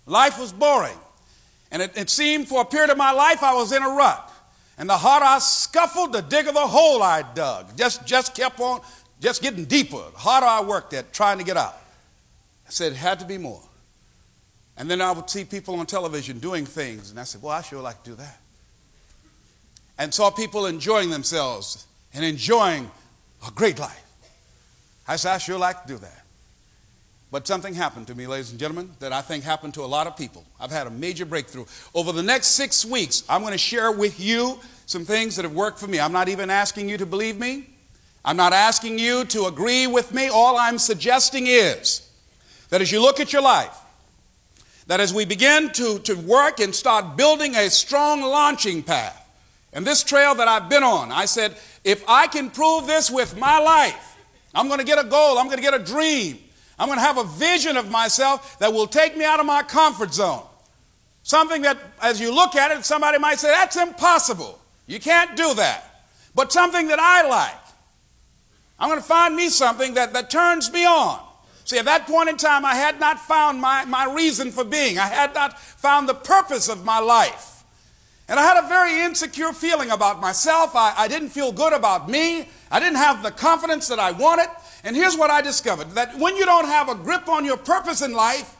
Life was boring. And it seemed for a period of my life I was in a rut. And the harder I scuffled, the digger the hole I dug. Just kept on, just getting deeper. The harder I worked at trying to get out. I said it had to be more. And then I would see people on television doing things. And I said, well, I sure like to do that. And saw people enjoying themselves and enjoying a great life. I said, I sure like to do that. But something happened to me, ladies and gentlemen, that I think happened to a lot of people. I've had a major breakthrough. Over the next 6 weeks, I'm going to share with you some things that have worked for me. I'm not even asking you to believe me. I'm not asking you to agree with me. All I'm suggesting is that as you look at your life, that as we begin to work and start building a strong launching pad, and this trail that I've been on, I said, if I can prove this with my life, I'm going to get a goal, I'm going to get a dream. I'm going to have a vision of myself that will take me out of my comfort zone. Something that, as you look at it, somebody might say, that's impossible. You can't do that. But something that I like. I'm going to find me something that turns me on. See, at that point in time, I had not found my reason for being. I had not found the purpose of my life. And I had a very insecure feeling about myself. I didn't feel good about me. I didn't have the confidence that I wanted. And here's what I discovered, that when you don't have a grip on your purpose in life,